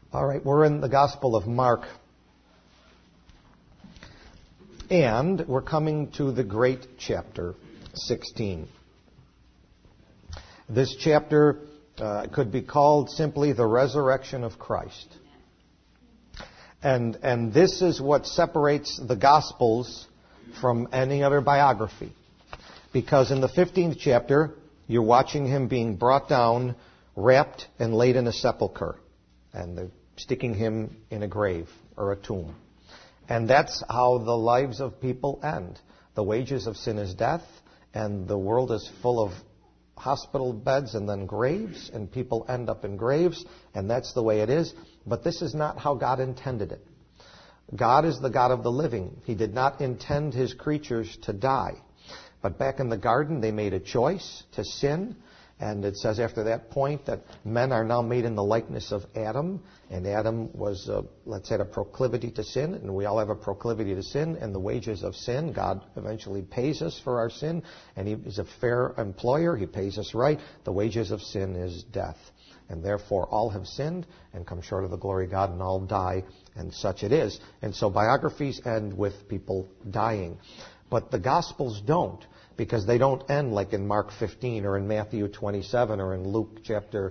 All right, we're in the Gospel of Mark, and we're coming to the great chapter 16. This chapter could be called simply the resurrection of Christ. And this is what separates the Gospels from any other biography. Because in the 15th chapter, you're watching him being brought down, wrapped, and laid in a sepulcher. And they're sticking him in a grave or a tomb. And that's how the lives of people end. The wages of sin is death, and the world is full of hospital beds and then graves, and people end up in graves, and that's the way it is. But this is not how God intended it. God is the God of the living. He did not intend his creatures to die. But back in the garden, they made a choice to sin. And it says after that point that men are now made in the likeness of Adam. And Adam was, had a proclivity to sin. And we all have a proclivity to sin. And the wages of sin, God eventually pays us for our sin. And he is a fair employer. He pays us right. The wages of sin is death. And therefore all have sinned and come short of the glory of God, and all die. And such it is. And so biographies end with people dying. But the Gospels don't, because they don't end like in Mark 15 or in Matthew 27 or in Luke chapter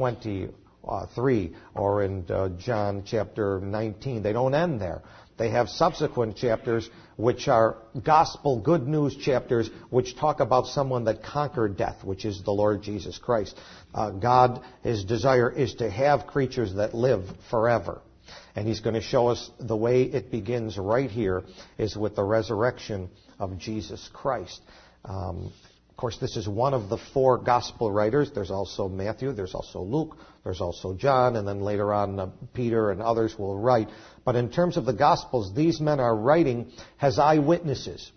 23 or in John chapter 19. They don't end there. They have subsequent chapters which are gospel good news chapters which talk about someone that conquered death, which is the Lord Jesus Christ. God, his desire is to have creatures that live forever. And he's going to show us the way it begins right here is with the resurrection of Jesus Christ. Of course, this is one of the four gospel writers. There's also Matthew, there's also Luke, there's also John, and then later on Peter and others will write. But in terms of the Gospels, these men are writing as eyewitnesses.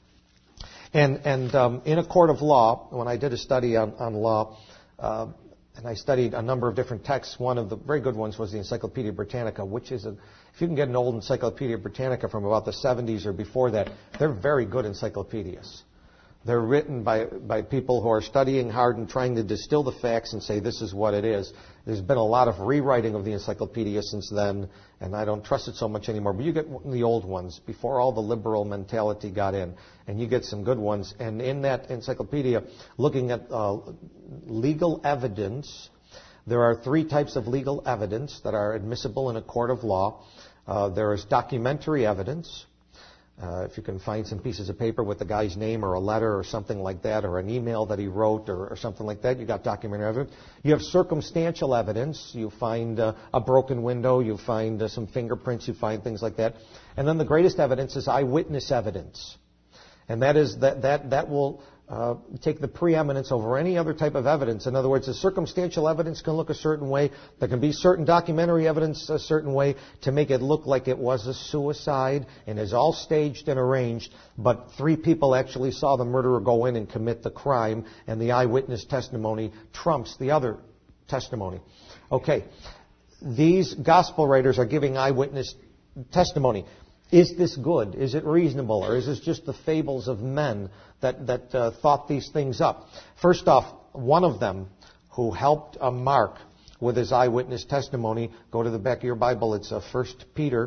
And in a court of law, when I did a study on law, and I studied a number of different texts. One of the very good ones was the Encyclopedia Britannica, which is if you can get an old Encyclopedia Britannica from about the 70s or before that, they're very good encyclopedias. They're written by people who are studying hard and trying to distill the facts and say this is what it is. There's been a lot of rewriting of the encyclopedia since then, and I don't trust it so much anymore. But you get the old ones before all the liberal mentality got in, and you get some good ones. And in that encyclopedia, looking at legal evidence, there are three types of legal evidence that are admissible in a court of law. There is documentary evidence. If you can find some pieces of paper with the guy's name or a letter or something like that, or an email that he wrote or something like that, you got documentary evidence. You have circumstantial evidence. You find a broken window. You find some fingerprints. You find things like that. And then the greatest evidence is eyewitness evidence. And that is that will take the preeminence over any other type of evidence. In other words, the circumstantial evidence can look a certain way. There can be certain documentary evidence a certain way to make it look like it was a suicide and is all staged and arranged, but three people actually saw the murderer go in and commit the crime, and the eyewitness testimony trumps the other testimony. Okay, these gospel writers are giving eyewitness testimony. Is this good? Is it reasonable? Or is this just the fables of men that thought these things up? First off, one of them who helped Mark with his eyewitness testimony, go to the back of your Bible, it's 2 Peter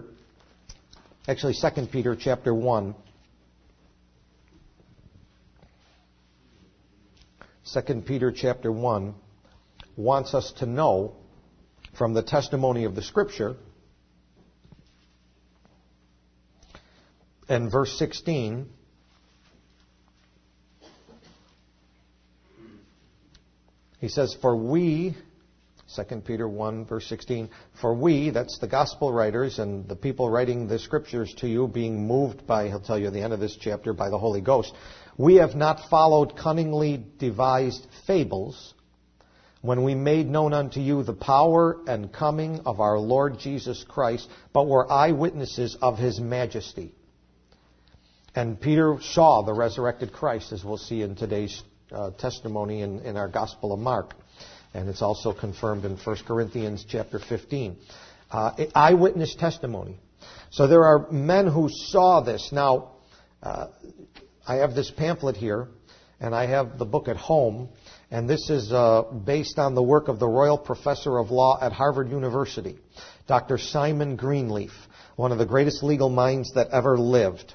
chapter 1. 2 Peter chapter 1 wants us to know from the testimony of the Scripture. And verse 16, he says, for we, 2 Peter 1, verse 16, for we, that's the gospel writers and the people writing the Scriptures to you, being moved by, he'll tell you at the end of this chapter, by the Holy Ghost, we have not followed cunningly devised fables when we made known unto you the power and coming of our Lord Jesus Christ, but were eyewitnesses of his majesty. And Peter saw the resurrected Christ, as we'll see in today's testimony in our Gospel of Mark. And it's also confirmed in 1 Corinthians chapter 15. Eyewitness testimony. So there are men who saw this. Now, I have this pamphlet here, and I have the book at home. And this is based on the work of the Royal Professor of Law at Harvard University, Dr. Simon Greenleaf, one of the greatest legal minds that ever lived.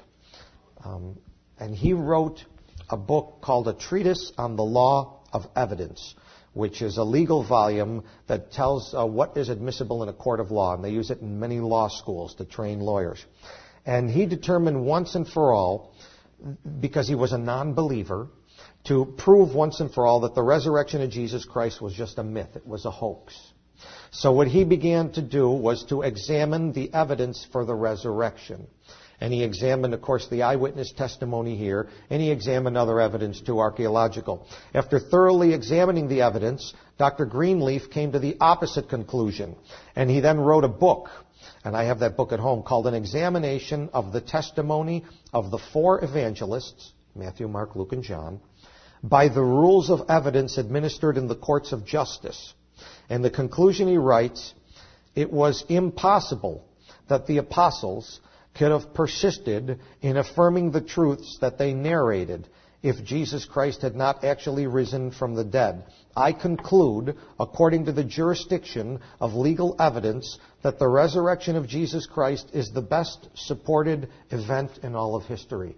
And he wrote a book called A Treatise on the Law of Evidence, which is a legal volume that tells what is admissible in a court of law. And they use it in many law schools to train lawyers. And he determined once and for all, because he was a non-believer, to prove once and for all that the resurrection of Jesus Christ was just a myth. It was a hoax. So what he began to do was to examine the evidence for the resurrection. And he examined, of course, the eyewitness testimony here, and he examined other evidence too, archaeological. After thoroughly examining the evidence, Dr. Greenleaf came to the opposite conclusion. And he then wrote a book, and I have that book at home, called An Examination of the Testimony of the Four Evangelists, Matthew, Mark, Luke, and John, by the rules of evidence administered in the courts of justice. And the conclusion he writes, it was impossible that the apostles could have persisted in affirming the truths that they narrated if Jesus Christ had not actually risen from the dead. I conclude, according to the jurisdiction of legal evidence, that the resurrection of Jesus Christ is the best supported event in all of history.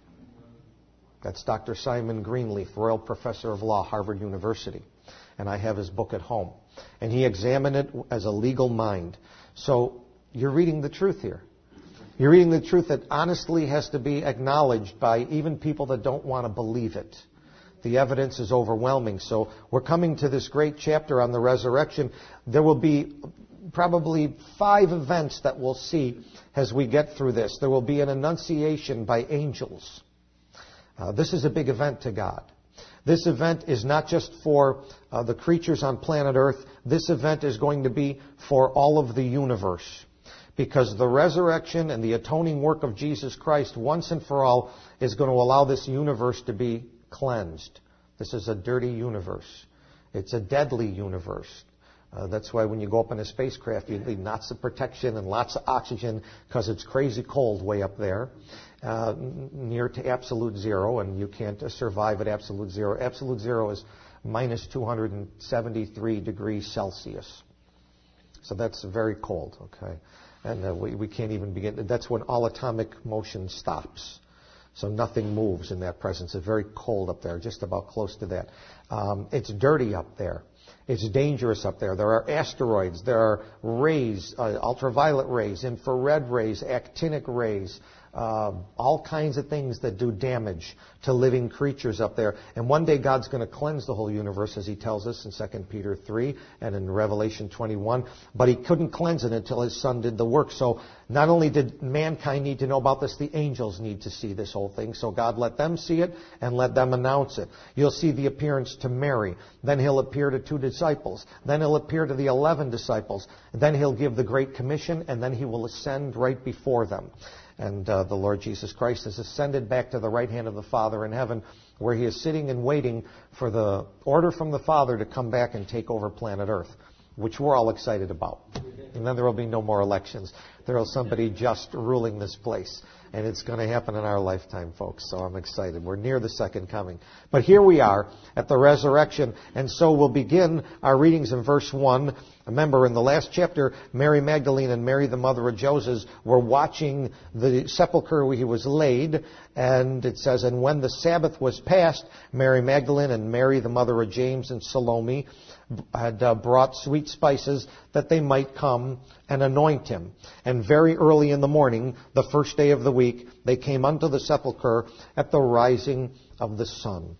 That's Dr. Simon Greenleaf, Royal Professor of Law, Harvard University. And I have his book at home. And he examined it as a legal mind. So you're reading the truth here. You're reading the truth that honestly has to be acknowledged by even people that don't want to believe it. The evidence is overwhelming. So we're coming to this great chapter on the resurrection. There will be probably 5 events that we'll see as we get through this. There will be an annunciation by angels. This is a big event to God. This event is not just for the creatures on planet Earth. This event is going to be for all of the universe. Because the resurrection and the atoning work of Jesus Christ once and for all is going to allow this universe to be cleansed. This is a dirty universe. It's a deadly universe. That's why when you go up in a spacecraft, you need lots of protection and lots of oxygen because it's crazy cold way up there, near to absolute zero, and you can't survive at absolute zero. Absolute zero is minus 273 degrees Celsius. So that's very cold, okay? And we can't even begin. That's when all atomic motion stops. So nothing moves in that presence. It's very cold up there, just about close to that. It's dirty up there. It's dangerous up there. There are asteroids. There are rays, ultraviolet rays, infrared rays, actinic rays, all kinds of things that do damage to living creatures up there. And one day God's going to cleanse the whole universe, as he tells us in 2 Peter 3 and in Revelation 21. But he couldn't cleanse it until his Son did the work. So not only did mankind need to know about this, the angels need to see this whole thing. So God let them see it and let them announce it. You'll see the appearance to Mary. Then he'll appear to 2 disciples. Then he'll appear to the 11 disciples. Then he'll give the Great Commission, and then he will ascend right before them. And the Lord Jesus Christ has ascended back to the right hand of the Father in heaven, where he is sitting and waiting for the order from the Father to come back and take over planet Earth, which we're all excited about. And then there will be no more elections. There will be somebody just ruling this place. And it's going to happen in our lifetime, folks. So I'm excited. We're near the second coming. But here we are at the resurrection. And so we'll begin our readings in verse 1. Remember, in the last chapter, Mary Magdalene and Mary, the mother of Joseph, were watching the sepulchre where he was laid. And it says, and when the Sabbath was past, Mary Magdalene and Mary, the mother of James and Salome, had brought sweet spices that they might come and anoint him. And very early in the morning, the first day of the week, they came unto the sepulchre at the rising of the sun.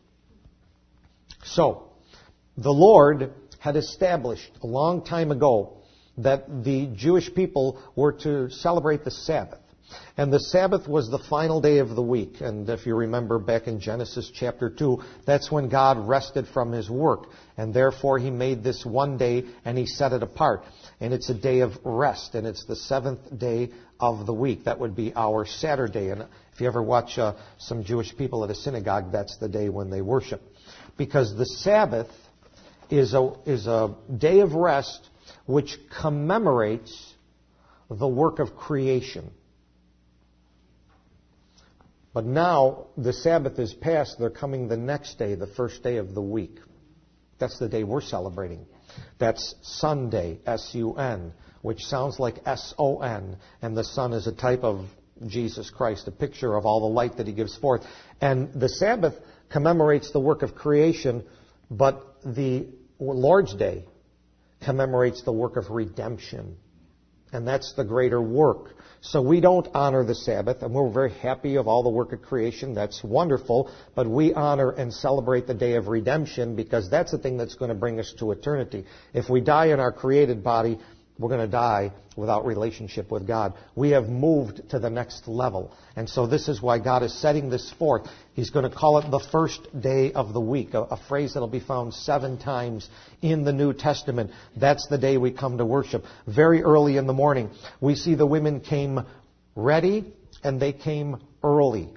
So, the Lord had established a long time ago that the Jewish people were to celebrate the Sabbath. And the Sabbath was the final day of the week. And if you remember back in Genesis chapter 2, that's when God rested from his work. And therefore he made this one day and he set it apart. And it's a day of rest. And it's the 7th day of the week. That would be our Saturday. And if you ever watch some Jewish people at a synagogue, that's the day when they worship. Because the Sabbath is a day of rest which commemorates the work of creation. But now the Sabbath is past. They're coming the next day, the first day of the week. That's the day we're celebrating. That's Sunday, S-U-N, which sounds like S-O-N, and the sun is a type of Jesus Christ, a picture of all the light that he gives forth. And the Sabbath commemorates the work of creation, but the Lord's Day commemorates the work of redemption. And that's the greater work. So we don't honor the Sabbath, and we're very happy of all the work of creation. That's wonderful. But we honor and celebrate the day of redemption because that's the thing that's going to bring us to eternity. If we die in our created body, we're going to die without relationship with God. We have moved to the next level. And so this is why God is setting this forth. He's going to call it the first day of the week, a phrase that will be found 7 times in the New Testament. That's the day we come to worship. Very early in the morning, we see the women came ready and they came early.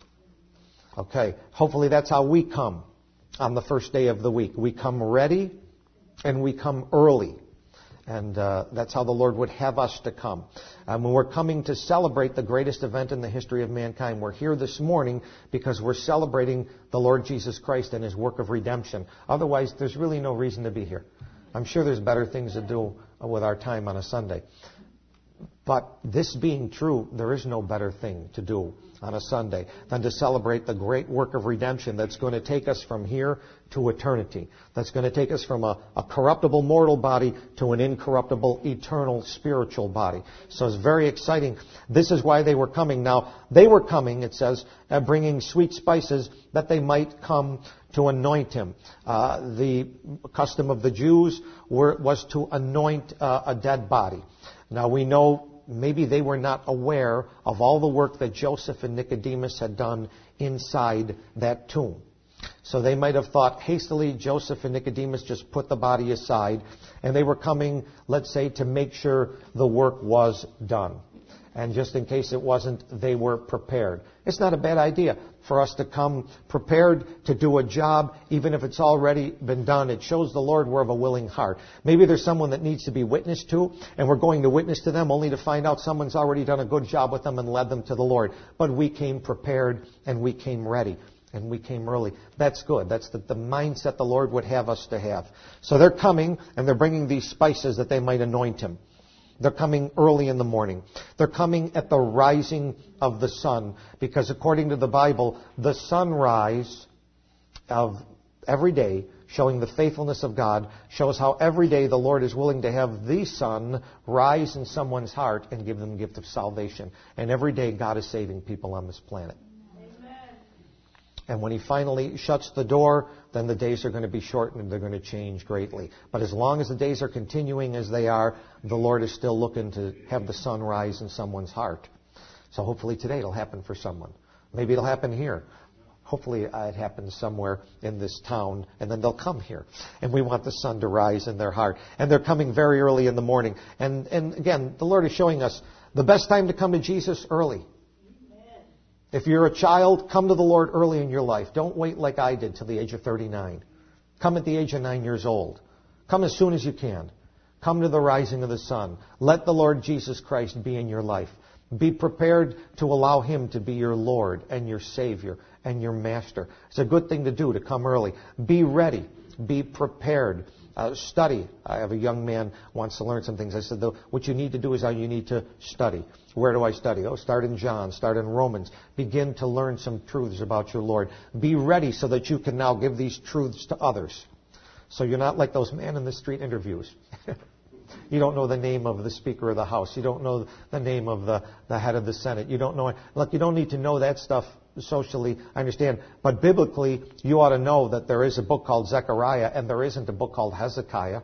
Okay, hopefully that's how we come on the first day of the week. We come ready and we come early. And that's how the Lord would have us to come. When we're coming to celebrate the greatest event in the history of mankind, we're here this morning because we're celebrating the Lord Jesus Christ and his work of redemption. Otherwise, there's really no reason to be here. I'm sure there's better things to do with our time on a Sunday. But this being true, there is no better thing to do on a Sunday than to celebrate the great work of redemption that's going to take us from here to eternity. That's going to take us from a corruptible mortal body to an incorruptible eternal spiritual body. So it's very exciting. This is why they were coming. Now, they were coming, it says, bringing sweet spices that they might come to anoint him. The custom of the Jews was to anoint a dead body. Now we know maybe they were not aware of all the work that Joseph and Nicodemus had done inside that tomb. So they might have thought hastily Joseph and Nicodemus just put the body aside, and they were coming, let's say, to make sure the work was done. And just in case it wasn't, they were prepared. It's not a bad idea for us to come prepared to do a job, even if it's already been done. It shows the Lord we're of a willing heart. Maybe there's someone that needs to be witnessed to, and we're going to witness to them only to find out someone's already done a good job with them and led them to the Lord. But we came prepared, and we came ready, and we came early. That's good. That's the mindset the Lord would have us to have. So they're coming, and they're bringing these spices that they might anoint him. They're coming early in the morning. They're coming at the rising of the sun, because according to the Bible, the sunrise of every day, showing the faithfulness of God, shows how every day the Lord is willing to have the sun rise in someone's heart and give them the gift of salvation. And every day God is saving people on this planet. And when he finally shuts the door, then the days are going to be shortened and they're going to change greatly. But as long as the days are continuing as they are, the Lord is still looking to have the sun rise in someone's heart. So hopefully today it'll happen for someone. Maybe it'll happen here. Hopefully it happens somewhere in this town, and then they'll come here. And we want the sun to rise in their heart. And they're coming very early in the morning. And again, the Lord is showing us the best time to come to Jesus, early. If you're a child, come to the Lord early in your life. Don't wait like I did till the age of 39. Come at the age of 9 years old. Come as soon as you can. Come to the rising of the sun. Let the Lord Jesus Christ be in your life. Be prepared to allow him to be your Lord and your Savior and your Master. It's a good thing to do, to come early. Be ready. Be prepared. Study. I have a young man who wants to learn some things. I said, what you need to do is you need to study. Where do I study? Start in John. Start in Romans. Begin to learn some truths about your Lord. Be ready so that you can now give these truths to others. So you're not like those man-in-the-street interviews. You don't know the name of the Speaker of the House. You don't know the name of the head of the Senate. You don't know. Look, you don't need to know that stuff socially, I understand. But biblically, you ought to know that there is a book called Zechariah, and there isn't a book called Hezekiah.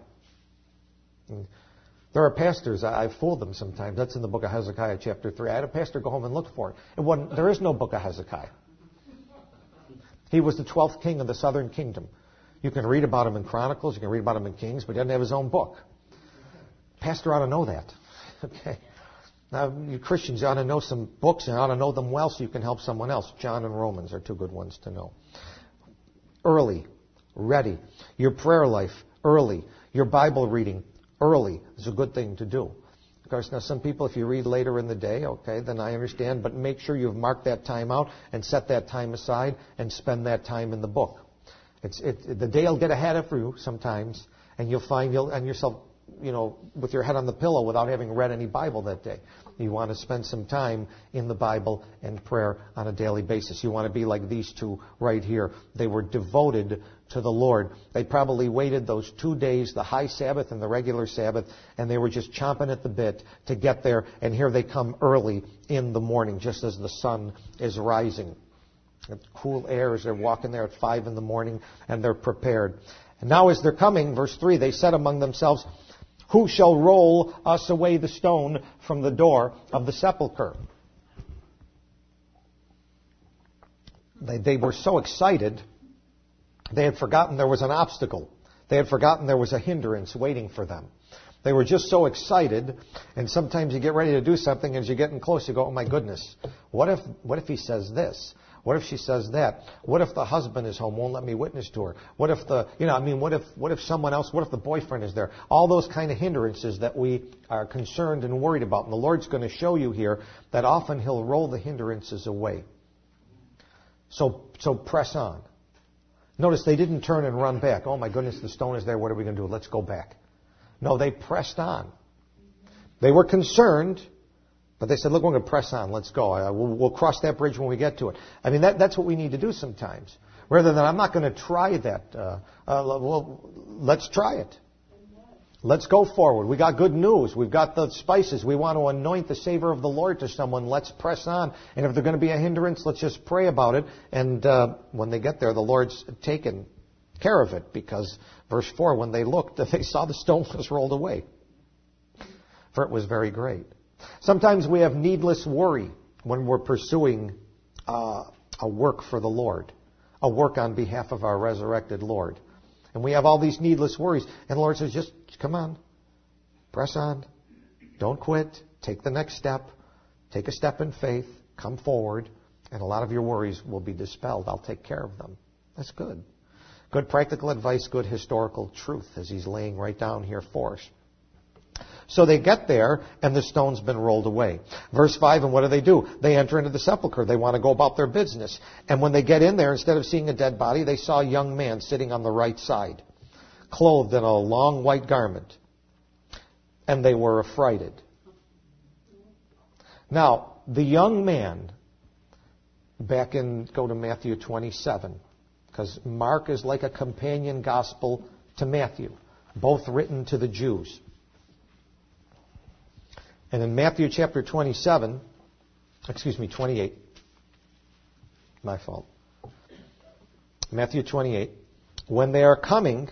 There are pastors, I fool them sometimes. That's in the book of Hezekiah, chapter 3. I had a pastor go home and look for it. There is no book of Hezekiah. He was the 12th king of the southern kingdom. You can read about him in Chronicles, you can read about him in Kings, but he doesn't have his own book. Pastor ought to know that. Okay. Now, you Christians ought to know some books and ought to know them well so you can help someone else. John and Romans are two good ones to know. Early, ready. Your prayer life, early. Your Bible reading, early, is a good thing to do. Of course, now some people, if you read later in the day, okay, then I understand, but make sure you've marked that time out and set that time aside and spend that time in the book. The day will get ahead of you sometimes, and you'll find yourself, with your head on the pillow without having read any Bible that day. You want to spend some time in the Bible and prayer on a daily basis. You want to be like these two right here. They were devoted to the Lord. They probably waited those 2 days, the high Sabbath and the regular Sabbath, and they were just chomping at the bit to get there. And here they come early in the morning, just as the sun is rising. Cool air as they're walking there at 5 in the morning, and they're prepared. And now as they're coming, verse 3, they said among themselves, "Who shall roll us away the stone from the door of the sepulchre?" They were so excited, they had forgotten there was an obstacle. They had forgotten there was a hindrance waiting for them. They were just so excited, and sometimes you get ready to do something, and as you're getting close, you go, "Oh my goodness, what if he says this? What if she says that? What if the husband is home, won't let me witness to her? What if what if someone else, what if the boyfriend is there?" All those kind of hindrances that we are concerned and worried about. And the Lord's going to show you here that often He'll roll the hindrances away. So press on. Notice they didn't turn and run back. "Oh my goodness, the stone is there. What are we going to do? Let's go back." No, they pressed on. They were concerned, but they said, "Look, we're going to press on. Let's go. We'll cross that bridge when we get to it." I mean, that's what we need to do sometimes. Rather than, "I'm not going to try that." Well, let's try it. Let's go forward. We got good news. We've got the spices. We want to anoint the savor of the Lord to someone. Let's press on. And if they're going to be a hindrance, let's just pray about it. And when they get there, the Lord's taken care of it. Because, verse 4, when they looked, they saw the stone was rolled away. For it was very great. Sometimes we have needless worry when we're pursuing a work for the Lord, a work on behalf of our resurrected Lord. And we have all these needless worries. And the Lord says, just come on, press on, don't quit, take the next step, take a step in faith, come forward, and a lot of your worries will be dispelled. I'll take care of them. That's good. Good practical advice, good historical truth, as He's laying right down here for us. So they get there, and the stone's been rolled away. Verse 5, and what do? They enter into the sepulchre. They want to go about their business. And when they get in there, instead of seeing a dead body, they saw a young man sitting on the right side, clothed in a long white garment. And they were affrighted. Now, the young man, go to Matthew 27, because Mark is like a companion gospel to Matthew, both written to the Jews. And in Matthew chapter 28, my fault. Matthew 28, when they are coming,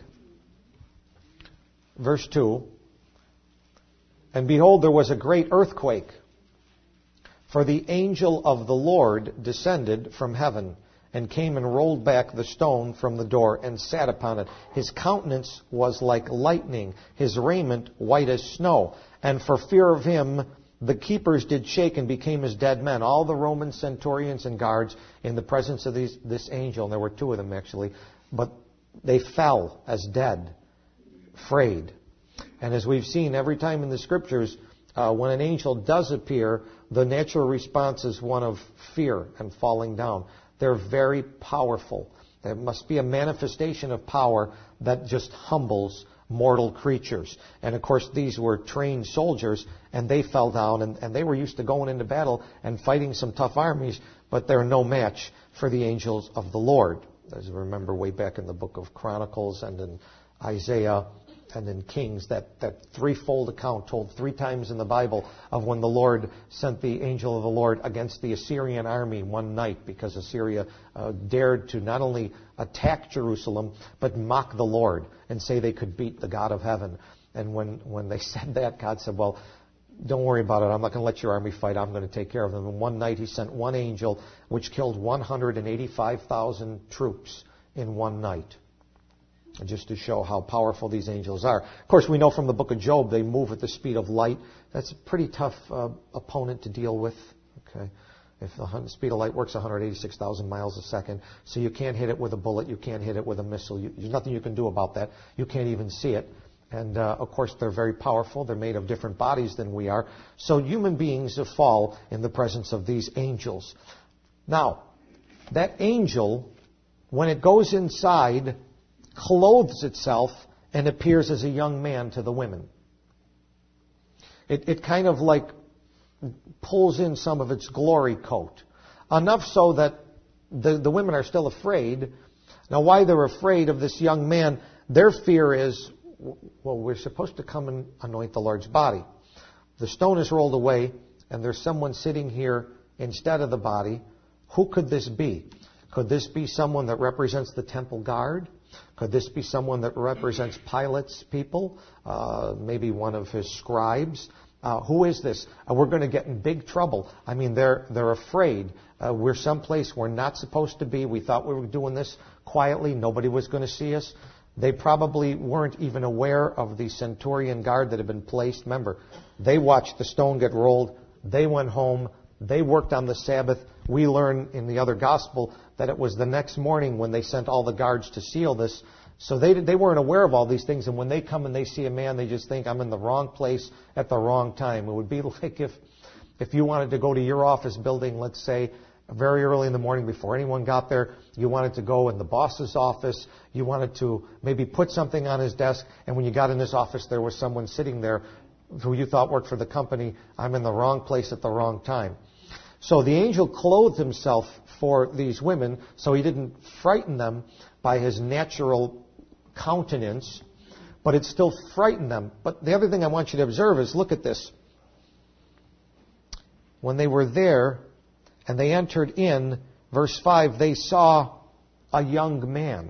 verse 2, and behold, there was a great earthquake, for the angel of the Lord descended from heaven, and came and rolled back the stone from the door, and sat upon it. His countenance was like lightning, his raiment white as snow. And for fear of him, the keepers did shake and became as dead men. All the Roman centurions and guards in the presence of this angel, and there were two of them actually, but they fell as dead, afraid. And as we've seen every time in the Scriptures, when an angel does appear, the natural response is one of fear and falling down. They're very powerful. There must be a manifestation of power that just humbles mortal creatures. And of course, these were trained soldiers, and they fell down, and they were used to going into battle and fighting some tough armies, but they're no match for the angels of the Lord. As you remember way back in the book of Chronicles and in Isaiah and in Kings, that threefold account told 3 times in the Bible of when the Lord sent the angel of the Lord against the Assyrian army one night, because Assyria dared to not only attack Jerusalem, but mock the Lord and say they could beat the God of heaven. And when they said that, God said, well, don't worry about it. I'm not going to let your army fight. I'm going to take care of them. And one night He sent one angel, which killed 185,000 troops in one night. Just to show how powerful these angels are. Of course, we know from the book of Job, they move at the speed of light. That's a pretty tough opponent to deal with. Okay, if the speed of light works 186,000 miles a second, so you can't hit it with a bullet, you can't hit it with a missile. There's nothing you can do about that. You can't even see it. And of course, they're very powerful. They're made of different bodies than we are. So human beings fall in the presence of these angels. Now, that angel when it goes inside, clothes itself and appears as a young man to the women. It kind of like pulls in some of its glory coat. Enough so that the women are still afraid. Now, why they're afraid of this young man, their fear is, well, we're supposed to come and anoint the Lord's body. The stone is rolled away, and there's someone sitting here instead of the body. Who could this be? Could this be someone that represents the temple guard? Could this be someone that represents Pilate's people? Maybe one of his scribes? Who is this? We're going to get in big trouble. I mean, they're afraid. We're someplace we're not supposed to be. We thought we were doing this quietly. Nobody was going to see us. They probably weren't even aware of the centurion guard that had been placed. Remember, they watched the stone get rolled. They went home. They worked on the Sabbath. We learn in the other gospel that it was the next morning when they sent all the guards to seal this. So they weren't aware of all these things. And when they come and they see a man, they just think, I'm in the wrong place at the wrong time. It would be like if you wanted to go to your office building, let's say, very early in the morning before anyone got there, you wanted to go in the boss's office, you wanted to maybe put something on his desk, and when you got in his office, there was someone sitting there who you thought worked for the company. I'm in the wrong place at the wrong time. So the angel clothed himself for these women so he didn't frighten them by his natural countenance, but it still frightened them. But the other thing I want you to observe is, look at this. When they were there and they entered in, verse 5, they saw a young man.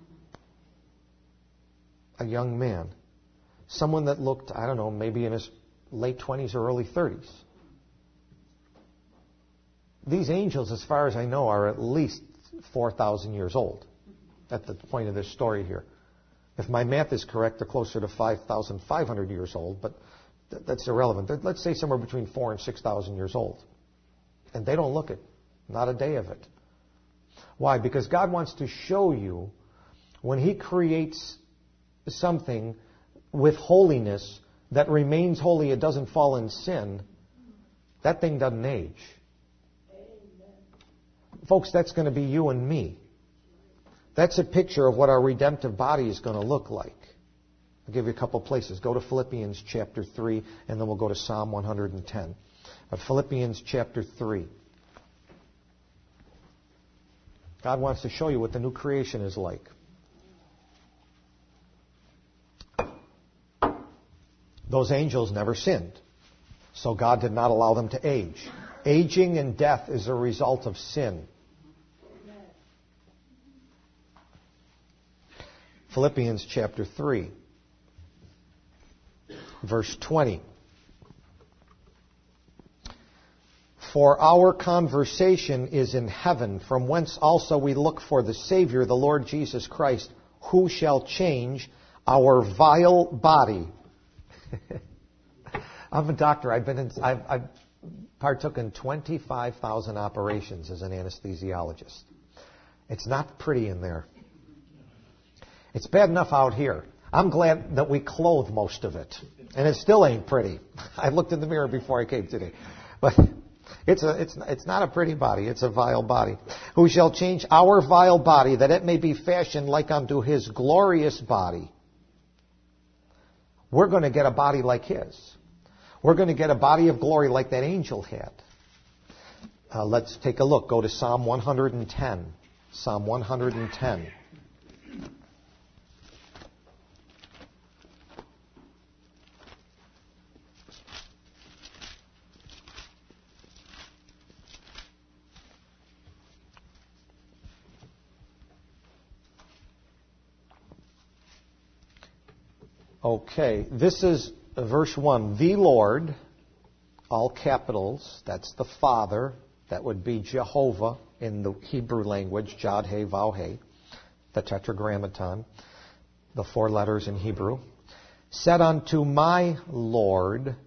A young man. Someone that looked, I don't know, maybe in his late 20s or early 30s. These angels, as far as I know, are at least 4,000 years old at the point of this story here. If my math is correct, they're closer to 5,500 years old, but that's irrelevant. Let's say somewhere between 4,000 and 6,000 years old. And they don't look it. Not a day of it. Why? Because God wants to show you when He creates something with holiness that remains holy, it doesn't fall in sin, that thing doesn't age. Folks, that's going to be you and me. That's a picture of what our redemptive body is going to look like. I'll give you a couple places. Go to Philippians chapter 3, and then we'll go to Psalm 110. Philippians chapter 3. God wants to show you what the new creation is like. Those angels never sinned, so God did not allow them to age. Aging and death is a result of sin. Philippians chapter 3, verse 20. For our conversation is in heaven, from whence also we look for the Savior, the Lord Jesus Christ, who shall change our vile body. I'm a doctor. I've partook in 25,000 operations as an anesthesiologist. It's not pretty in there. It's bad enough out here. I'm glad that we clothe most of it. And it still ain't pretty. I looked in the mirror before I came today. But it's not a pretty body. It's a vile body. Who shall change our vile body, that it may be fashioned like unto His glorious body. We're going to get a body like His. We're going to get a body of glory like that angel had. Let's take a look. Go to Psalm 110. Psalm 110. Okay, this is verse 1. The Lord, all capitals, that's the Father. That would be Jehovah in the Hebrew language, Jod He Vav He, the Tetragrammaton, the 4 letters in Hebrew. Said unto my Lord,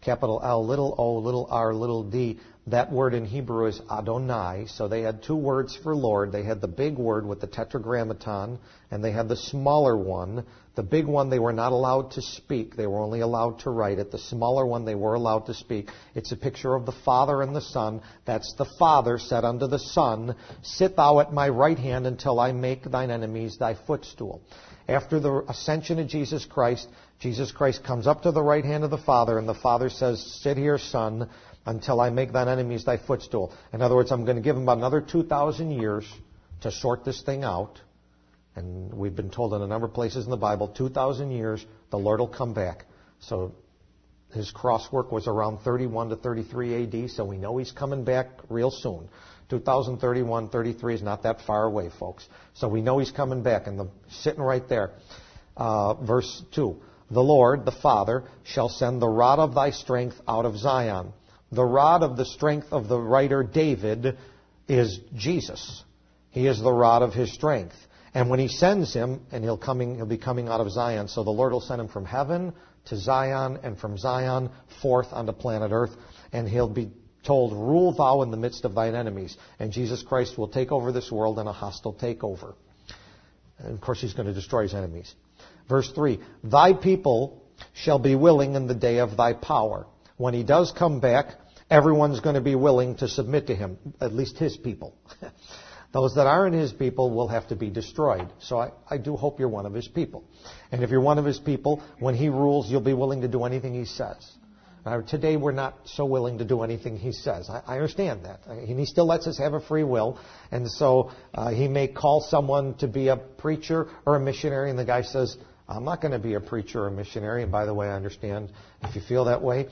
capital L, little o, little r, little d. That word in Hebrew is Adonai. So they had two words for Lord. They had the big word with the tetragrammaton, and they had the smaller one. The big one they were not allowed to speak. They were only allowed to write it. The smaller one they were allowed to speak. It's a picture of the Father and the Son. That's the Father said unto the Son, sit thou at my right hand until I make thine enemies thy footstool. After the ascension of Jesus Christ comes up to the right hand of the Father, and the Father says, sit here, Son, until I make thine enemies thy footstool. In other words, I'm going to give him about another 2,000 years to sort this thing out. And we've been told in a number of places in the Bible, 2,000 years, the Lord will come back. So his cross work was around 31 to 33 AD, so we know he's coming back real soon. 2031, 33 is not that far away, folks. So we know he's coming back, and sitting right there. Verse 2, the Lord, the Father, shall send the rod of thy strength out of Zion. The rod of the strength of the writer David is Jesus. He is the rod of his strength. And when he sends him, and he'll be coming out of Zion, so the Lord will send him from heaven to Zion, and from Zion forth onto planet Earth, and he'll be told, rule thou in the midst of thine enemies. And Jesus Christ will take over this world in a hostile takeover. And of course, he's going to destroy his enemies. Verse 3, thy people shall be willing in the day of thy power. When he does come back, everyone's going to be willing to submit to him, at least his people. Those that aren't his people will have to be destroyed. So I do hope you're one of his people. And if you're one of his people, when he rules, you'll be willing to do anything he says. Today, we're not so willing to do anything he says. I understand that. He still lets us have a free will. And so he may call someone to be a preacher or a missionary, and the guy says, I'm not going to be a preacher or a missionary. And by the way, I understand if you feel that way.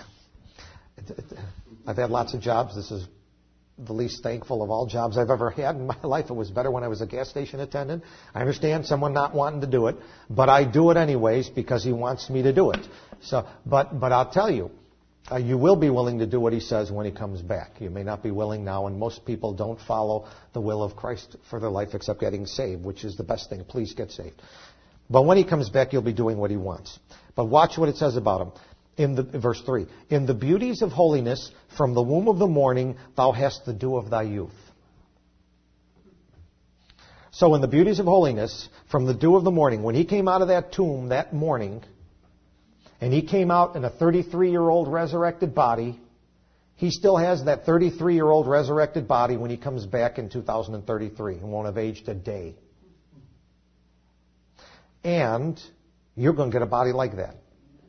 I've had lots of jobs. This is the least thankful of all jobs I've ever had in my life. It was better when I was a gas station attendant. I understand someone not wanting to do it, but I do it anyways because he wants me to do it. So, but I'll tell you, you will be willing to do what he says when he comes back. You may not be willing now, and most people don't follow the will of Christ for their life except getting saved, which is the best thing. Please get saved. But when he comes back, you'll be doing what he wants. But watch what it says about him. Verse 3, in the beauties of holiness, from the womb of the morning, thou hast the dew of thy youth. So in the beauties of holiness, from the dew of the morning, when he came out of that tomb that morning, and he came out in a 33-year-old resurrected body, he still has that 33-year-old resurrected body when he comes back in 2033. He won't have aged a day. And you're going to get a body like that.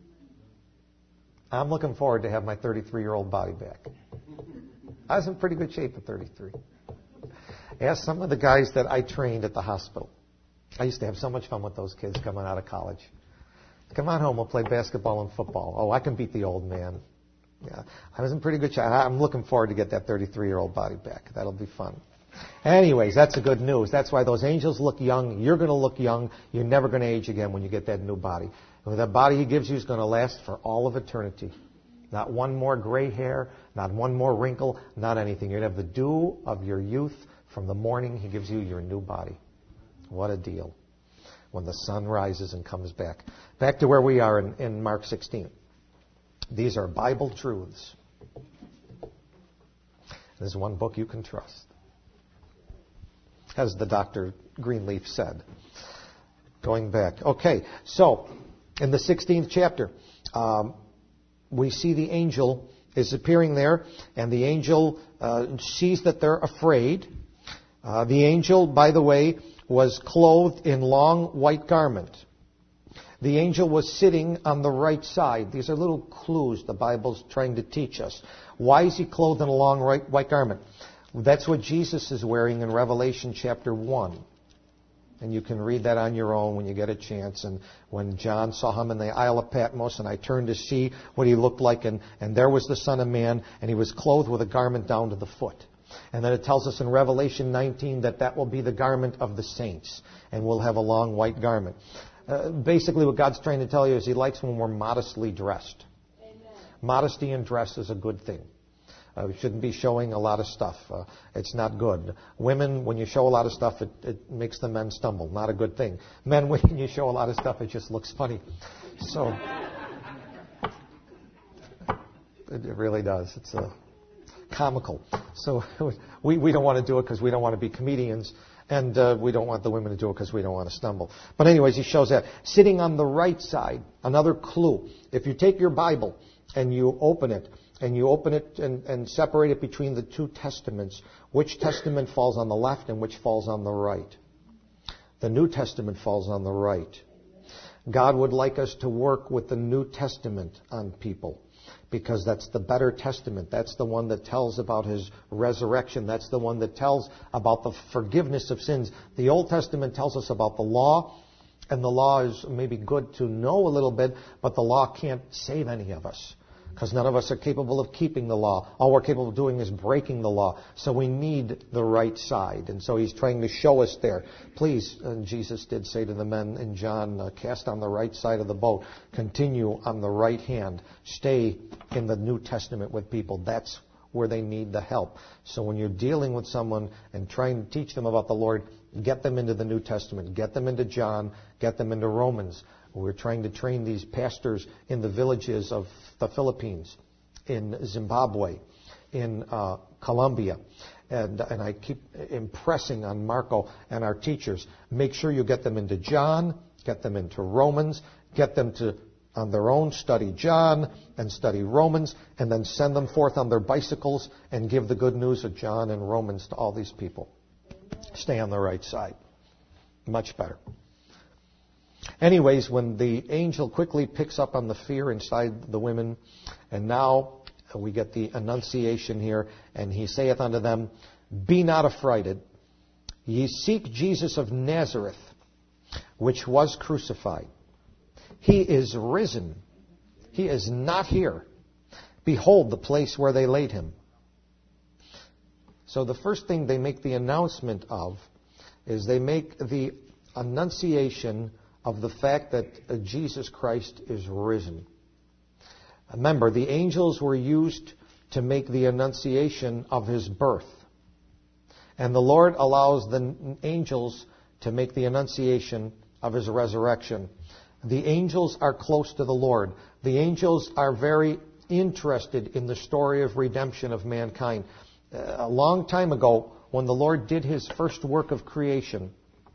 I'm looking forward to have my 33-year-old body back. I was in pretty good shape at 33. Ask some of the guys that I trained at the hospital. I used to have so much fun with those kids coming out of college. Come on home, we'll play basketball and football. Oh, I can beat the old man. Yeah, I was in pretty good shape. I'm looking forward to get that 33-year-old body back. That'll be fun. Anyways, that's the good news. That's why those angels look young. You're going to look young. You're never going to age again when you get that new body. That body he gives you is going to last for all of eternity. Not one more gray hair, not one more wrinkle, not anything. You're going to have the dew of your youth from the morning he gives you your new body. What a deal. When the sun rises and comes back. Back to where we are in Mark 16. These are Bible truths. There's one book you can trust. As the Dr. Greenleaf said. Going back. Okay, so in the 16th chapter, we see the angel is appearing there, and the angel sees that they're afraid. The angel, by the way, was clothed in long white garment. The angel was sitting on the right side. These are little clues the Bible's trying to teach us. Why is he clothed in a long white garment? That's what Jesus is wearing in Revelation chapter 1. And you can read that on your own when you get a chance. And when John saw him in the Isle of Patmos, and I turned to see what he looked like, and there was the Son of Man, and he was clothed with a garment down to the foot. And then it tells us in Revelation 19 that will be the garment of the saints, and we'll have a long white garment. Basically what God's trying to tell you is he likes when we're modestly dressed. Amen. Modesty in dress is a good thing. We shouldn't be showing a lot of stuff. It's not good. Women, when you show a lot of stuff, it makes the men stumble. Not a good thing. Men, when you show a lot of stuff, it just looks funny. So, It really does. It's comical. So we don't want to do it because we don't want to be comedians. And we don't want the women to do it because we don't want to stumble. But anyways, he shows that. Sitting on the right side, another clue. If you take your Bible and you open it, and separate it between the two testaments, which testament falls on the left and which falls on the right? The New Testament falls on the right. God would like us to work with the New Testament on people, because that's the better testament. That's the one that tells about His resurrection. That's the one that tells about the forgiveness of sins. The Old Testament tells us about the law, and the law is maybe good to know a little bit, but the law can't save any of us, because none of us are capable of keeping the law. All we're capable of doing is breaking the law. So we need the right side. And so He's trying to show us there. Please, Jesus did say to the men in John, cast on the right side of the boat. Continue on the right hand. Stay in the New Testament with people. That's where they need the help. So when you're dealing with someone and trying to teach them about the Lord, get them into the New Testament. Get them into John. Get them into Romans. We're trying to train these pastors in the villages of the Philippines, in Zimbabwe, in Colombia. And I keep impressing on Marco and our teachers. Make sure you get them into John, get them into Romans, get them to, on their own, study John and study Romans, and then send them forth on their bicycles and give the good news of John and Romans to all these people. Stay on the right side. Much better. Anyways, when the angel quickly picks up on the fear inside the women, and now we get the annunciation here, and he saith unto them, Be not affrighted. Ye seek Jesus of Nazareth, which was crucified. He is risen. He is not here. Behold the place where they laid him. So the first thing they make the announcement of is they make the annunciation of the fact that Jesus Christ is risen. Remember, the angels were used to make the annunciation of His birth. And the Lord allows the angels to make the annunciation of His resurrection. The angels are close to the Lord. The angels are very interested in the story of redemption of mankind. A long time ago, when the Lord did His first work of creation,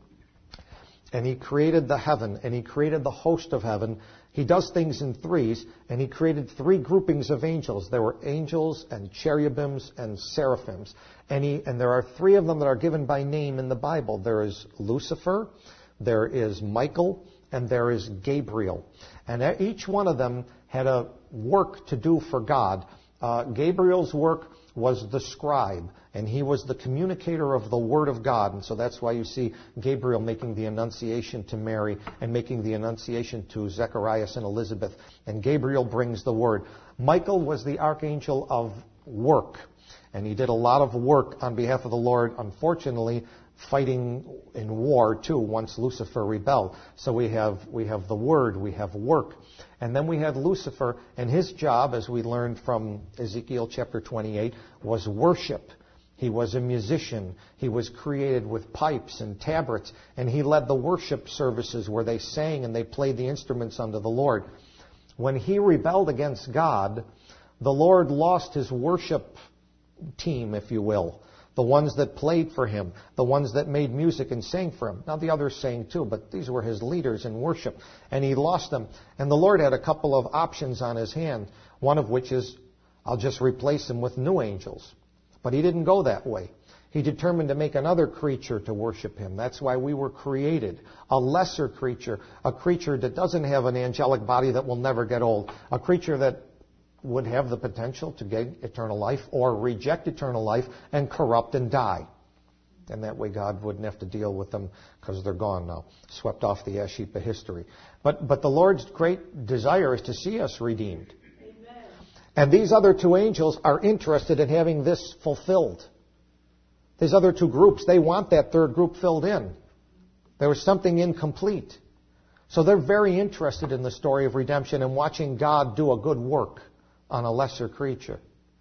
and He created the heaven, and He created the host of heaven, He does things in threes, and He created three groupings of angels. There were angels and cherubims and seraphims. And there are three of them that are given by name in the Bible. There is Lucifer, there is Michael, and there is Gabriel. And each one of them had a work to do for God. Gabriel's work was the scribe, and he was the communicator of the Word of God. And so that's why you see Gabriel making the annunciation to Mary and making the annunciation to Zacharias and Elizabeth. And Gabriel brings the Word. Michael was the archangel of work, and he did a lot of work on behalf of the Lord, unfortunately, fighting in war too once Lucifer rebelled. So we have the Word, we have work. And then we had Lucifer, and his job, as we learned from Ezekiel chapter 28, was worship. He was a musician. He was created with pipes and tabrets, and he led the worship services where they sang and they played the instruments unto the Lord. When he rebelled against God, the Lord lost His worship team, if you will. The ones that played for Him, the ones that made music and sang for Him. Now the others sang too, but these were His leaders in worship. And He lost them. And the Lord had a couple of options on His hand, one of which is, I'll just replace them with new angels. But He didn't go that way. He determined to make another creature to worship Him. That's why we were created. A lesser creature, a creature that doesn't have an angelic body that will never get old, a creature that would have the potential to gain eternal life or reject eternal life and corrupt and die. And that way God wouldn't have to deal with them because they're gone now, swept off the ash heap of history. But the Lord's great desire is to see us redeemed. Amen. And these other two angels are interested in having this fulfilled. These other two groups, they want that third group filled in. There was something incomplete. So they're very interested in the story of redemption and watching God do a good work on a lesser creature.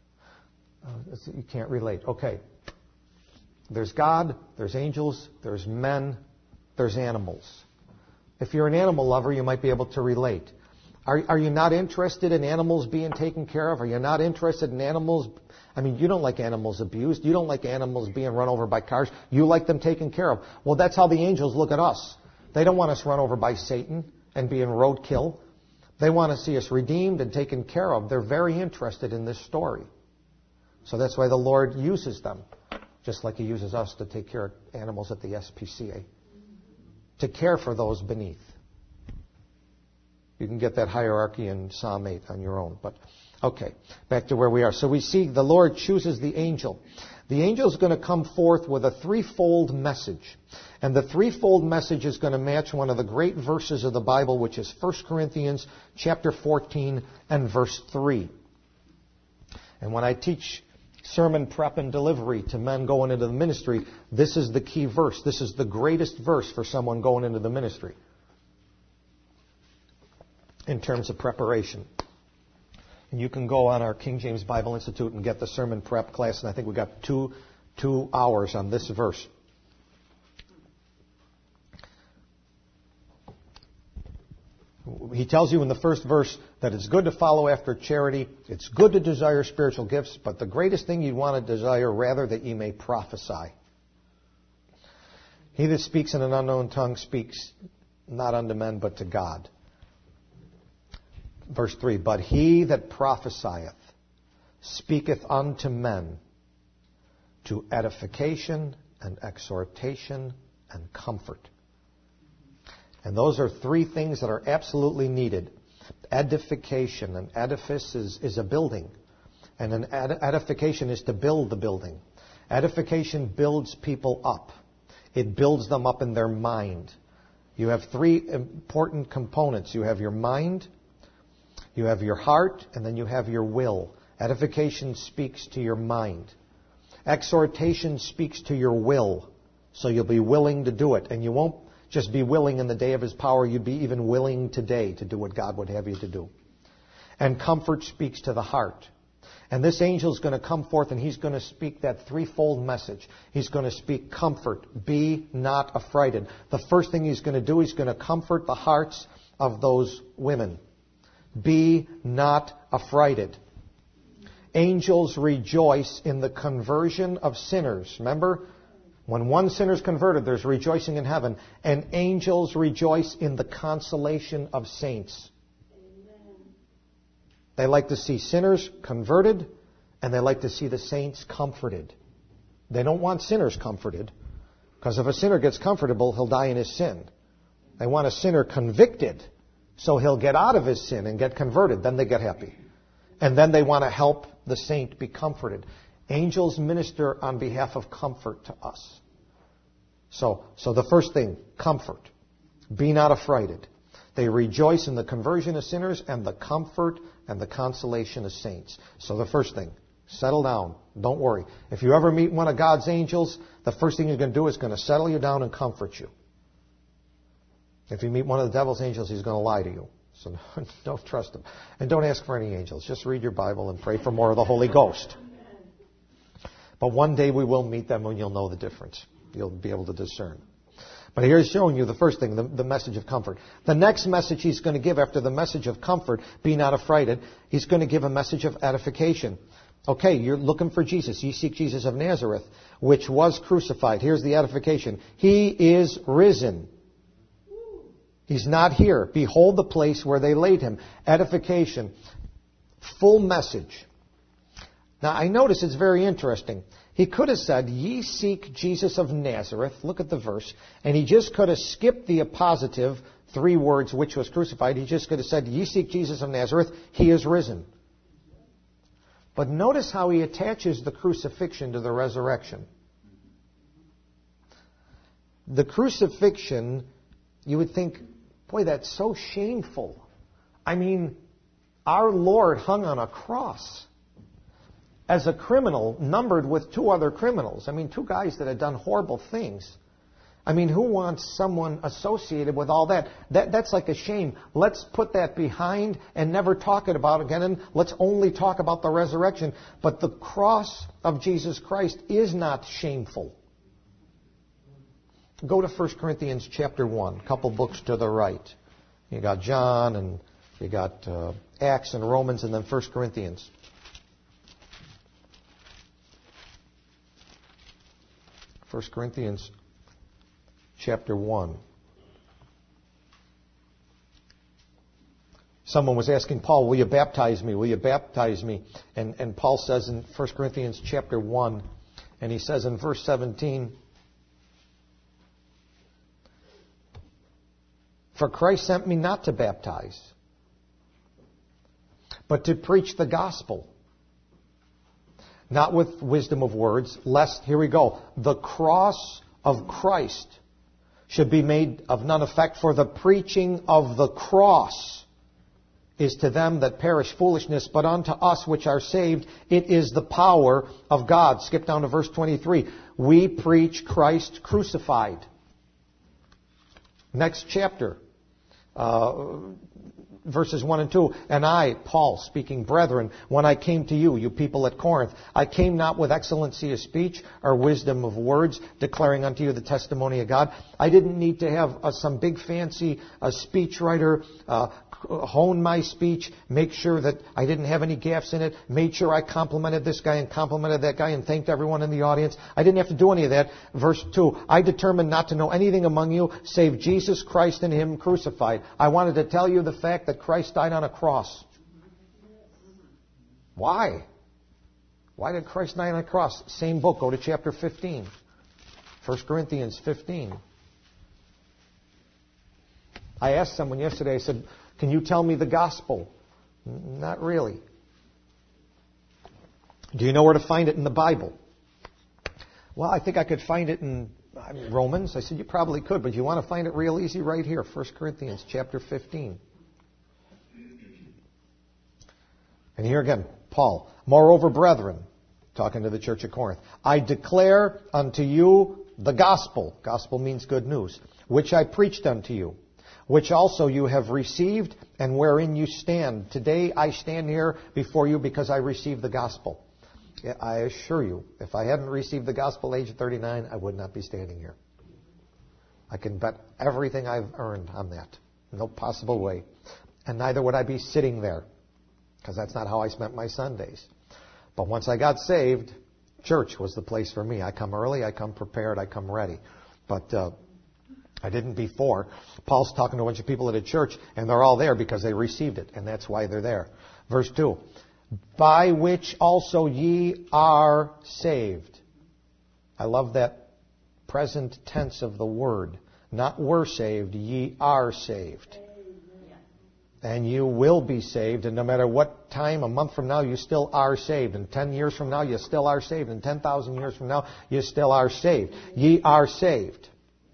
You can't relate. Okay. There's God, there's angels, there's men, there's animals. If you're an animal lover, you might be able to relate. Are you not interested in animals being taken care of? Are you not interested in animals? I mean, you don't like animals abused. You don't like animals being run over by cars. You like them taken care of. Well, that's how the angels look at us. They don't want us run over by Satan and being roadkill. They want to see us redeemed and taken care of. They're very interested in this story. So that's why the Lord uses them, just like He uses us to take care of animals at the SPCA, to care for those beneath. You can get that hierarchy in Psalm 8 on your own. But okay, back to where we are. So we see the Lord chooses the angel. The angel is going to come forth with a threefold message. And the threefold message is going to match one of the great verses of the Bible, which is 1 Corinthians chapter 14 and verse 3. And when I teach sermon prep and delivery to men going into the ministry, this is the key verse. This is the greatest verse for someone going into the ministry in terms of preparation. And you can go on our King James Bible Institute and get the sermon prep class, and I think we got two hours on this verse. He tells you in the first verse that it's good to follow after charity, it's good to desire spiritual gifts, but the greatest thing you want to desire, rather, that ye may prophesy. He that speaks in an unknown tongue speaks not unto men, but to God. Verse 3, but he that prophesieth speaketh unto men to edification and exhortation and comfort. And those are three things that are absolutely needed. Edification. An edifice is a building. And an edification is to build the building. Edification builds people up. It builds them up in their mind. You have three important components. You have your mind, you have your heart, and then you have your will. Edification speaks to your mind. Exhortation speaks to your will. So you'll be willing to do it. And you won't just be willing in the day of His power. You'd be even willing today to do what God would have you to do. And comfort speaks to the heart. And this angel is going to come forth and he's going to speak that threefold message. He's going to speak comfort. Be not affrighted. The first thing he's going to do, he's going to comfort the hearts of those women. Be not affrighted. Angels rejoice in the conversion of sinners. Remember? When one sinner is converted, there's rejoicing in heaven. And angels rejoice in the consolation of saints. Amen. They like to see sinners converted, and they like to see the saints comforted. They don't want sinners comforted, because if a sinner gets comfortable, he'll die in his sin. They want a sinner convicted, so he'll get out of his sin and get converted. Then they get happy. And then they want to help the saint be comforted. Angels minister on behalf of comfort to us. So the first thing, comfort. Be not affrighted. They rejoice in the conversion of sinners and the comfort and the consolation of saints. So the first thing, settle down. Don't worry. If you ever meet one of God's angels, the first thing he's going to do is going to settle you down and comfort you. If you meet one of the devil's angels, he's going to lie to you. So don't trust him. And don't ask for any angels. Just read your Bible and pray for more of the Holy Ghost. But one day we will meet them and you'll know the difference. You'll be able to discern. But here he's showing you the first thing, the message of comfort. The next message he's going to give after the message of comfort, be not affrighted, he's going to give a message of edification. Okay, you're looking for Jesus. You seek Jesus of Nazareth, which was crucified. Here's the edification. He is risen. He's not here. Behold the place where they laid him. Edification. Full message. Now, I notice it's very interesting. He could have said, ye seek Jesus of Nazareth. Look at the verse. And he just could have skipped the appositive, 3 words, which was crucified. He just could have said, ye seek Jesus of Nazareth. He is risen. But notice how he attaches the crucifixion to the resurrection. The crucifixion, you would think, boy, that's so shameful. I mean, our Lord hung on a cross as a criminal, numbered with 2 other criminals. I mean, 2 guys that had done horrible things. I mean, who wants someone associated with all that? That's like a shame. Let's put that behind and never talk it about again, and let's only talk about the resurrection. But the cross of Jesus Christ is not shameful. Go to 1 Corinthians chapter 1, a couple books to the right. You got John and You got Acts and Romans and then 1 Corinthians. 1 Corinthians chapter 1. Someone was asking Paul, will you baptize me? Will you baptize me? And Paul says in 1 Corinthians chapter 1, and he says in verse 17, for Christ sent me not to baptize, but to preach the gospel, not with wisdom of words, lest, here we go, the cross of Christ should be made of none effect, for the preaching of the cross is to them that perish foolishness, but unto us which are saved, it is the power of God. Skip down to verse 23. We preach Christ crucified. Next chapter, verses 1 and 2. And I, Paul, speaking, brethren, when I came to you, you people at Corinth, I came not with excellency of speech or wisdom of words, declaring unto you the testimony of God. I didn't need to have some big fancy speechwriter hone my speech, make sure that I didn't have any gaffes in it, made sure I complimented this guy and complimented that guy and thanked everyone in the audience. I didn't have to do any of that. Verse 2, I determined not to know anything among you save Jesus Christ and Him crucified. I wanted to tell you the fact that Christ died on a cross. Why? Why did Christ die on a cross? Same book, go to chapter 15. 1 Corinthians 15. I asked someone yesterday, I said, can you tell me the gospel? Not really. Do you know where to find it in the Bible? Well, I think I could find it in Romans. I said, you probably could, but you want to find it real easy right here, 1 Corinthians chapter 15. And here again, Paul, moreover, brethren, talking to the church at Corinth, I declare unto you the gospel. Gospel means good news, which I preached unto you, which also you have received and wherein you stand. Today I stand here before you because I received the gospel. I assure you, if I hadn't received the gospel at age 39, I would not be standing here. I can bet everything I've earned on that. No possible way. And neither would I be sitting there, because that's not how I spent my Sundays. But once I got saved, church was the place for me. I come early, I come prepared, I come ready. But I didn't before. Paul's talking to a bunch of people at a church, and they're all there because they received it, and that's why they're there. Verse 2, by which also ye are saved. I love that present tense of the word. Not were saved, ye are saved. And you will be saved, and no matter what time, a month from now, you still are saved. And 10 years from now, you still are saved. And 10,000 years from now, you still are saved. Ye are saved.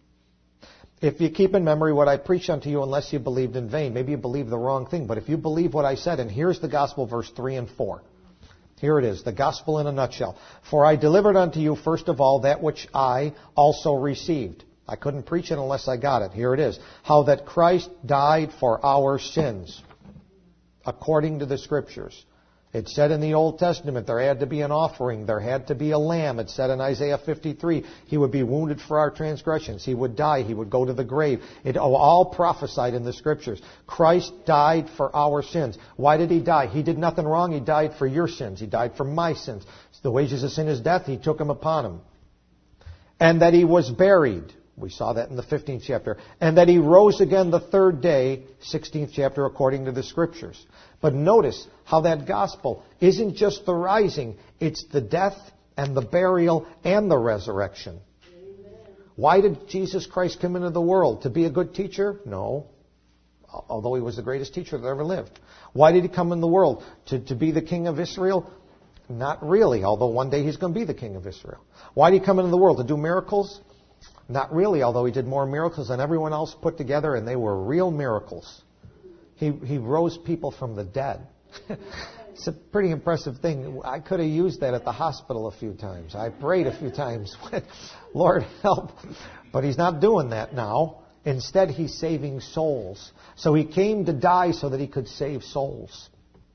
If you keep in memory what I preached unto you, unless you believed in vain. Maybe you believed the wrong thing, but if you believe what I said, and here's the gospel, verse 3 and 4. Here it is, the gospel in a nutshell. For I delivered unto you, first of all, that which I also received. I couldn't preach it unless I got it. Here it is. How that Christ died for our sins, according to the Scriptures. It said in the Old Testament there had to be an offering. There had to be a lamb. It said in Isaiah 53, He would be wounded for our transgressions. He would die. He would go to the grave. It all prophesied in the Scriptures. Christ died for our sins. Why did He die? He did nothing wrong. He died for your sins. He died for my sins. The wages of sin is death. He took them upon Him. And that He was buried. We saw that in the 15th chapter. And that He rose again the third day, 16th chapter, according to the Scriptures. But notice how that gospel isn't just the rising, it's the death and the burial and the resurrection. Amen. Why did Jesus Christ come into the world? To be a good teacher? No. Although He was the greatest teacher that ever lived. Why did He come in the world? To be the king of Israel? Not really, although one day He's going to be the king of Israel. Why did He come into the world? To do miracles? Not really, although He did more miracles than everyone else put together, and they were real miracles. He rose people from the dead. It's a pretty impressive thing. I could have used that at the hospital a few times. I prayed a few times. Lord, help. But He's not doing that now. Instead, He's saving souls. So He came to die so that He could save souls.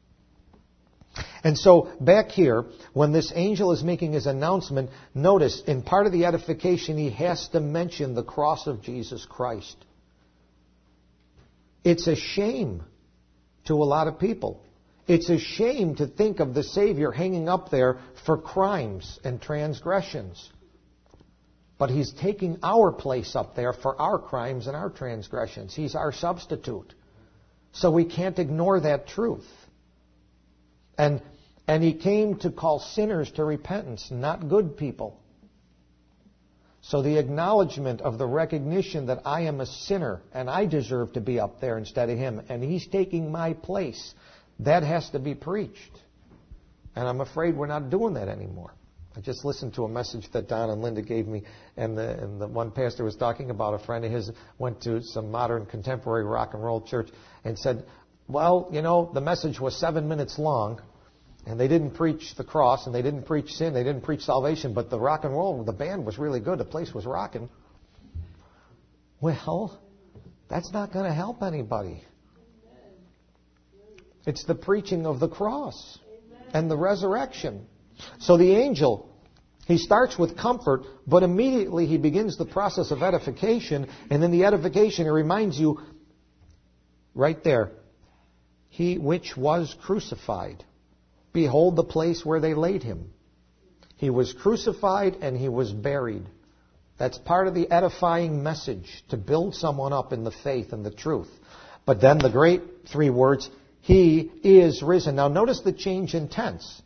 And so back here, when this angel is making his announcement, notice in part of the edification he has to mention the cross of Jesus Christ. It's a shame to a lot of people. It's a shame to think of the Savior hanging up there for crimes and transgressions. But He's taking our place up there for our crimes and our transgressions. He's our substitute. So we can't ignore that truth. And He came to call sinners to repentance, not good people. So the acknowledgement of the recognition that I am a sinner and I deserve to be up there instead of Him, and He's taking my place, that has to be preached. And I'm afraid we're not doing that anymore. I just listened to a message that Don and Linda gave me, and the one pastor was talking about a friend of his went to some modern contemporary rock and roll church and said, well, the message was 7 minutes long, and they didn't preach the cross, and they didn't preach sin, they didn't preach salvation, but the rock and roll, the band was really good, the place was rocking. Well, that's not going to help anybody. It's the preaching of the cross and the resurrection. So the angel, he starts with comfort, but immediately he begins the process of edification. And in the edification, he reminds you right there, He which was crucified, behold the place where they laid Him. He was crucified and He was buried. That's part of the edifying message, to build someone up in the faith and the truth. But then the great three words, He is risen. Now notice the change in tense.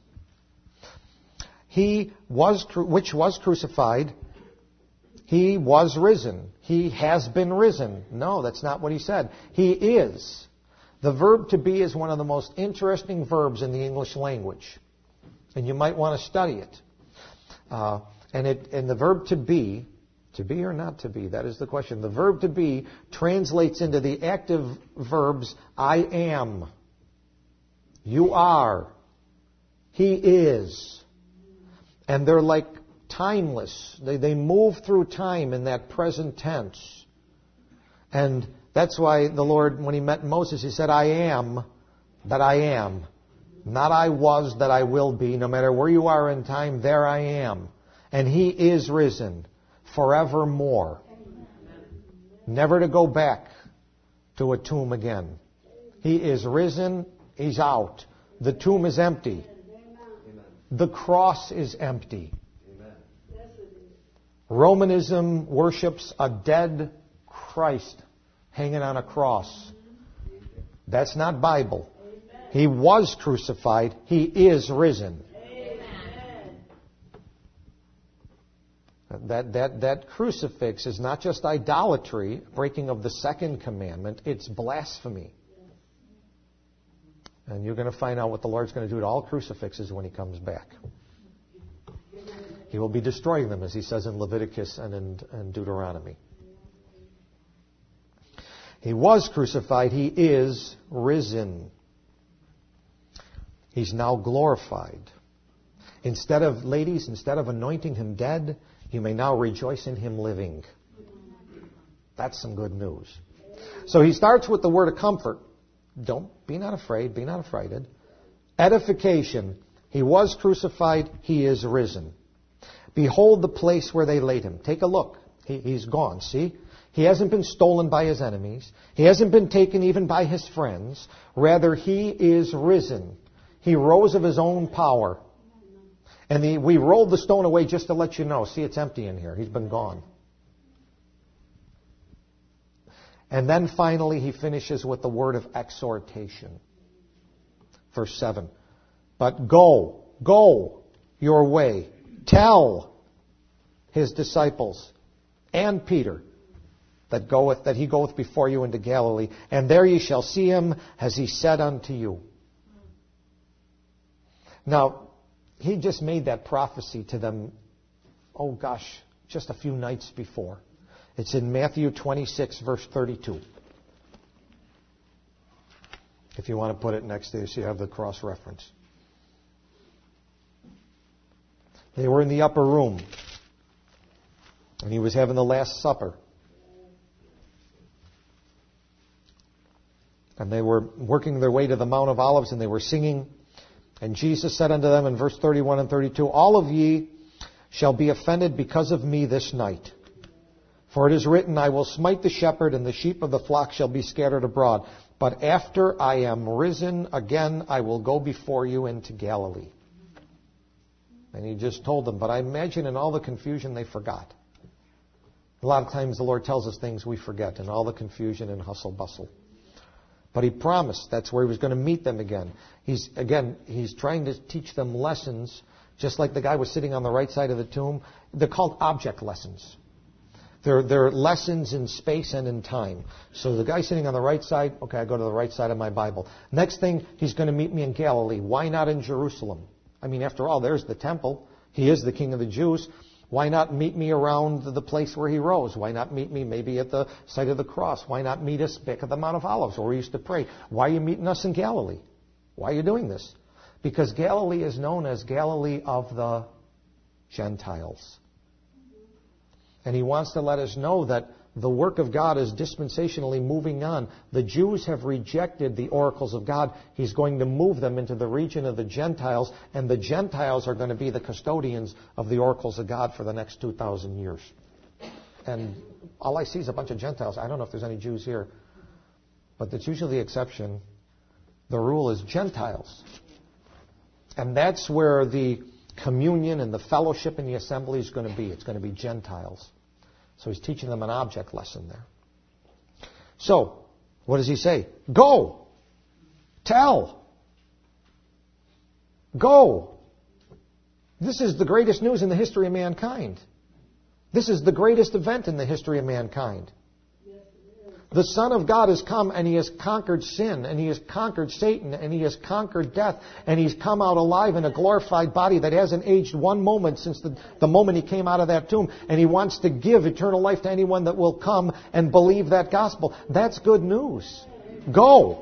He was, which was crucified, He was risen. He has been risen. No, that's not what he said. He is. The verb to be is one of the most interesting verbs in the English language. And you might want to study it. And the verb to be or not to be, that is the question. The verb to be translates into the active verbs I am, you are, He is. And they're like timeless. They move through time in that present tense. And that's why the Lord, when He met Moses, He said, I am that I am. Not I was that I will be. No matter where you are in time, there I am. And He is risen forevermore. Never to go back to a tomb again. He is risen. He's out. The tomb is empty. The cross is empty. Romanism worships a dead Christ hanging on a cross. That's not Bible. He was crucified. He is risen. That crucifix is not just idolatry, breaking of the second commandment. It's blasphemy. And you're going to find out what the Lord's going to do to all crucifixes when He comes back. He will be destroying them, as He says in Leviticus and in Deuteronomy. He was crucified. He is risen. He's now glorified. Instead of anointing Him dead, you may now rejoice in Him living. That's some good news. So he starts with the word of comfort. Be not afraid, be not affrighted. Edification. He was crucified, He is risen. Behold the place where they laid Him. Take a look. He's gone, see? He hasn't been stolen by His enemies. He hasn't been taken even by His friends. Rather, He is risen. He rose of His own power. And we rolled the stone away just to let you know. See, it's empty in here. He's been gone. And then finally he finishes with the word of exhortation. Verse 7. But go your way. Tell His disciples and Peter that He goeth before you into Galilee, and there ye shall see Him as He said unto you. Now, He just made that prophecy to them, just a few nights before. It's in Matthew 26, verse 32. If you want to put it next to you so you have the cross reference. They were in the upper room, and He was having the Last Supper. And they were working their way to the Mount of Olives, and they were singing. And Jesus said unto them in verse 31 and 32, All of ye shall be offended because of me this night. For it is written, I will smite the shepherd, and the sheep of the flock shall be scattered abroad. But after I am risen again, I will go before you into Galilee. And he just told them, but I imagine in all the confusion they forgot. A lot of times the Lord tells us things we forget in all the confusion and hustle bustle. But he promised that's where he was going to meet them again. He's trying to teach them lessons, just like the guy was sitting on the right side of the tomb. They're called object lessons. They're lessons in space and in time. So the guy sitting on the right side, okay, I go to the right side of my Bible. Next thing, he's going to meet me in Galilee. Why not in Jerusalem? I mean, after all, there's the temple. He is the King of the Jews. Why not meet me around the place where he rose? Why not meet me maybe at the site of the cross? Why not meet us back at the Mount of Olives where we used to pray? Why are you meeting us in Galilee? Why are you doing this? Because Galilee is known as Galilee of the Gentiles. And he wants to let us know that the work of God is dispensationally moving on. The Jews have rejected the oracles of God. He's going to move them into the region of the Gentiles, and the Gentiles are going to be the custodians of the oracles of God for the next 2,000 years. And all I see is a bunch of Gentiles. I don't know if there's any Jews here, but that's usually the exception. The rule is Gentiles. And that's where the communion and the fellowship in the assembly is going to be. It's going to be Gentiles. So he's teaching them an object lesson there. So, what does he say? Go. Tell. Go. This is the greatest news in the history of mankind. This is the greatest event in the history of mankind. The Son of God has come and he has conquered sin and he has conquered Satan and he has conquered death and he's come out alive in a glorified body that hasn't aged one moment since the moment he came out of that tomb, and he wants to give eternal life to anyone that will come and believe that gospel. That's good news. Go.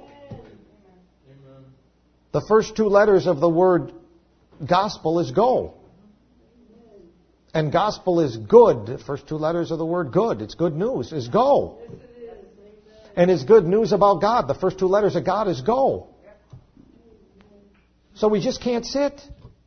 The first two letters of the word gospel is go. And gospel is good. The first two letters of the word good. It's good news. Is go. And it's good news about God. The first two letters of God is go. So we just can't sit.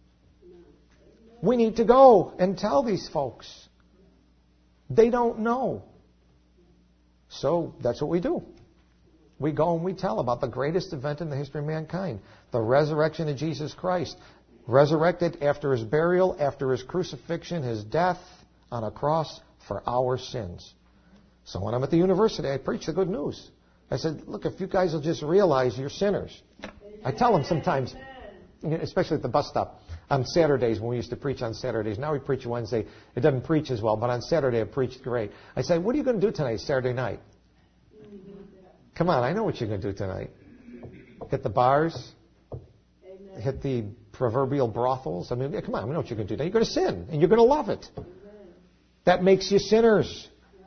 We need to go and tell these folks. They don't know. So that's what we do. We go and we tell about the greatest event in the history of mankind. The resurrection of Jesus Christ. Resurrected after his burial, after his crucifixion, his death on a cross for our sins. So when I'm at the university, I preach the good news. I said, look, if you guys will just realize you're sinners. I tell them sometimes, especially at the bus stop, on Saturdays when we used to preach on Saturdays. Now we preach Wednesday. It doesn't preach as well, but on Saturday it preached great. I said, what are you going to do tonight, Saturday night? Come on, I know what you're going to do tonight. Hit the bars. Hit the proverbial brothels. I mean, come on, I know what you're going to do. You're going to sin, and you're going to love it. That makes you sinners.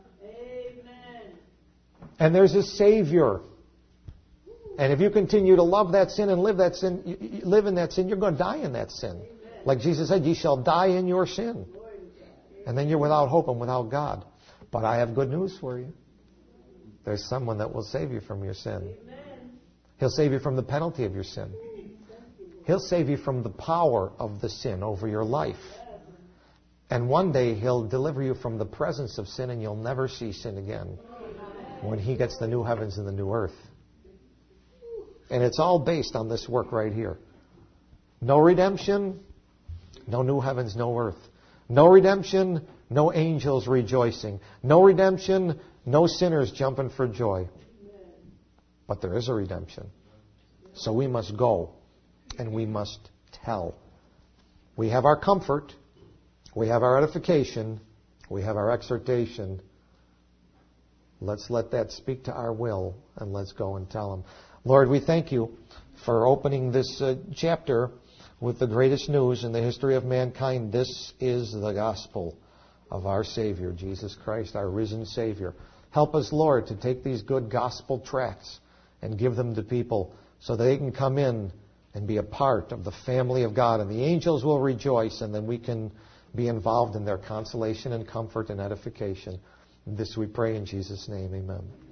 And there's a Savior. And if you continue to love that sin and live that sin, live in that sin, you're going to die in that sin. Like Jesus said, ye shall die in your sin. And then you're without hope and without God. But I have good news for you. There's someone that will save you from your sin. He'll save you from the penalty of your sin. He'll save you from the power of the sin over your life. And one day He'll deliver you from the presence of sin and you'll never see sin again when He gets the new heavens and the new earth. And it's all based on this work right here. No redemption, no new heavens, no earth. No redemption, no angels rejoicing. No redemption, no sinners jumping for joy. But there is a redemption. So we must go and we must tell. We have our comfort. We have our edification. We have our exhortation. Let's let that speak to our will and let's go and tell them. Lord, we thank you for opening this chapter with the greatest news in the history of mankind. This is the gospel of our Savior, Jesus Christ, our risen Savior. Help us, Lord, to take these good gospel tracts and give them to people so they can come in and be a part of the family of God. And the angels will rejoice, and then we can be involved in their consolation and comfort and edification. This we pray in Jesus' name. Amen.